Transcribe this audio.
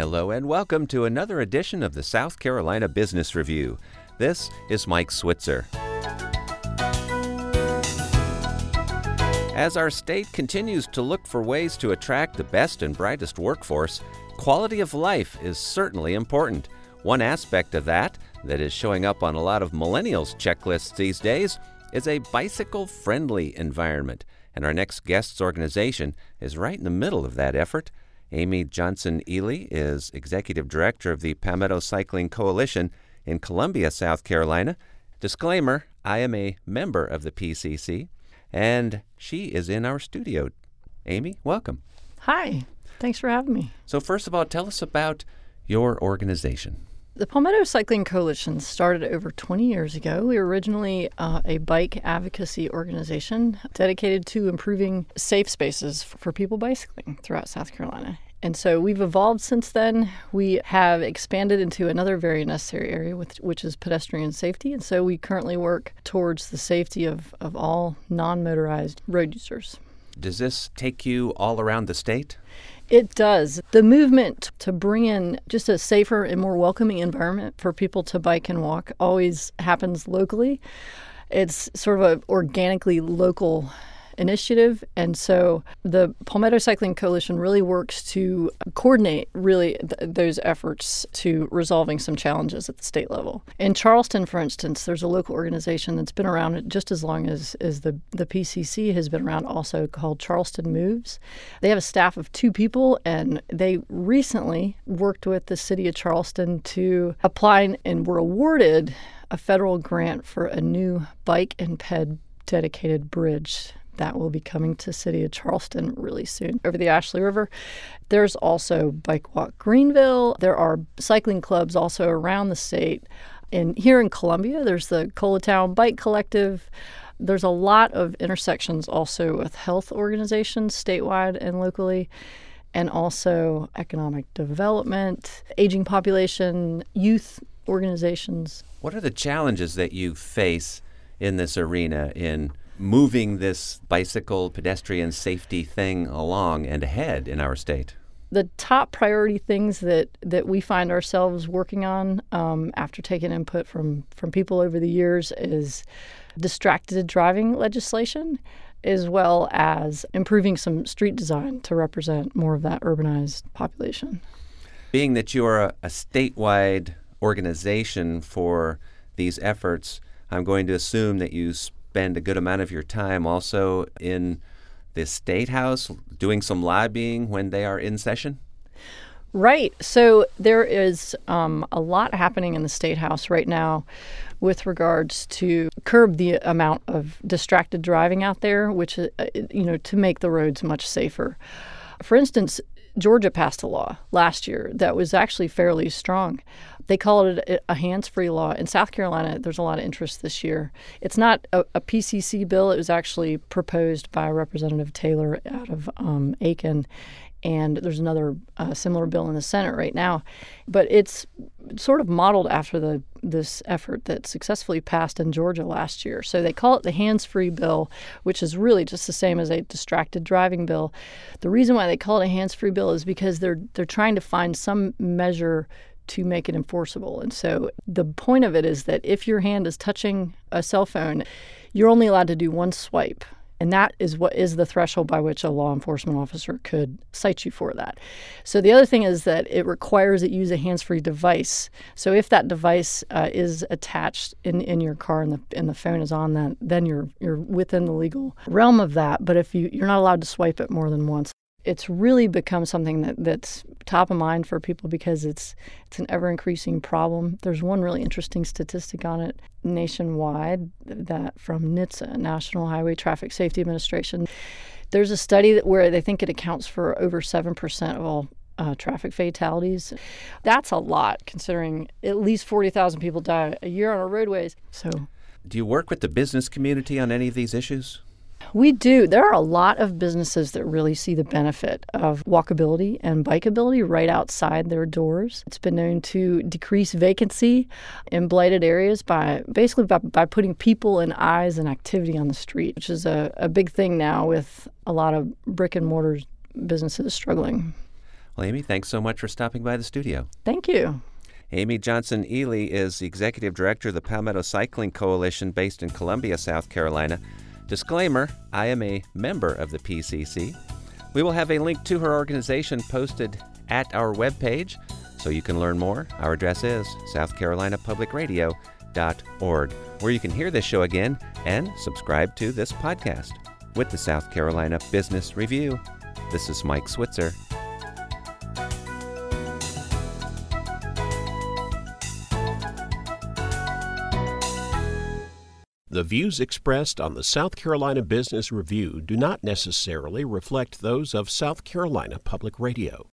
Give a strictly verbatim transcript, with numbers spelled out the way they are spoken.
Hello and welcome to another edition of the South Carolina Business Review. This is Mike Switzer. As our state continues to look for ways to attract the best and brightest workforce, quality of life is certainly important. One aspect of that, that is showing up on a lot of millennials' checklists these days, is a bicycle-friendly environment. And our next guest's organization is right in the middle of that effort. Amy Johnson-Ely is Executive Director of the Palmetto Cycling Coalition in Columbia, South Carolina. Disclaimer, I am a member of the P C C, and she is in our studio. Amy, welcome. Hi. Thanks for having me. So first of all, tell us about your organization. The Palmetto Cycling Coalition started over twenty years ago. We were originally uh, a bike advocacy organization dedicated to improving safe spaces for people bicycling throughout South Carolina. And so we've evolved since then. We have expanded into another very necessary area, with, which is pedestrian safety. And so we currently work towards the safety of, of all non-motorized road users. Does this take you all around the state? It does. The movement to bring in just a safer and more welcoming environment for people to bike and walk always happens locally. It's sort of an organically local initiative. And so the Palmetto Cycling Coalition really works to coordinate really th- those efforts to resolving some challenges at the state level. In Charleston, for instance, there's a local organization that's been around just as long as, as the, the P C C has been around, also called Charleston Moves. They have a staff of two people, and they recently worked with the city of Charleston to apply and were awarded a federal grant for a new bike and ped dedicated bridge that will be coming to city of Charleston really soon over the Ashley River. There's also Bike Walk Greenville. There are cycling clubs also around the state. And here in Columbia, there's the Colatown Bike Collective. There's a lot of intersections also with health organizations statewide and locally, and also economic development, aging population, youth organizations. What are the challenges that you face in this arena in moving this bicycle pedestrian safety thing along and ahead in our state? The top priority things that, that we find ourselves working on um, after taking input from, from people over the years is distracted driving legislation, as well as improving some street design to represent more of that urbanized population. Being that you are a, a statewide organization for these efforts, I'm going to assume that you spend a good amount of your time also in the State House doing some lobbying when they are in session? Right. So there is um, a lot happening in the State House right now with regards to curb the amount of distracted driving out there, which, uh, you know, to make the roads much safer. For instance, Georgia passed a law last year that was actually fairly strong. They call it a hands-free law. In South Carolina, there's a lot of interest this year. It's not a, a P C C bill. It was actually proposed by Representative Taylor out of um, Aiken, and there's another uh, similar bill in the Senate right now. But it's sort of modeled after the this effort that successfully passed in Georgia last year. So they call it the hands-free bill, which is really just the same as a distracted driving bill. The reason why they call it a hands-free bill is because they're they're trying to find some measure to make it enforceable. And so the point of it is that if your hand is touching a cell phone, you're only allowed to do one swipe. And that is what is the threshold by which a law enforcement officer could cite you for that. So the other thing is that it requires that you use a hands-free device. So if that device uh, is attached in, in your car and the and the phone is on that, then you're you're within the legal realm of that. But if you you're not allowed to swipe it more than once. It's really become something that, that's top of mind for people because it's it's an ever-increasing problem. There's one really interesting statistic on it nationwide that from NHTSA, National Highway Traffic Safety Administration. There's a study that where they think it accounts for over seven percent of all uh, traffic fatalities. That's a lot, considering at least forty thousand people die a year on our roadways. So, do you work with the business community on any of these issues? We do. There are a lot of businesses that really see the benefit of walkability and bikeability right outside their doors. It's been known to decrease vacancy in blighted areas by basically by, by putting people and eyes and activity on the street, which is a, a big thing now with a lot of brick and mortar businesses struggling. Well, Amy, thanks so much for stopping by the studio. Thank you. Amy Johnson Ely is the Executive Director of the Palmetto Cycling Coalition based in Columbia, South Carolina. Disclaimer, I am a member of the P C C. We will have a link to her organization posted at our webpage, so you can learn more. Our address is south carolina public radio dot org, where you can hear this show again and subscribe to this podcast. With the South Carolina Business Review, this is Mike Switzer. The views expressed on the South Carolina Business Review do not necessarily reflect those of South Carolina Public Radio.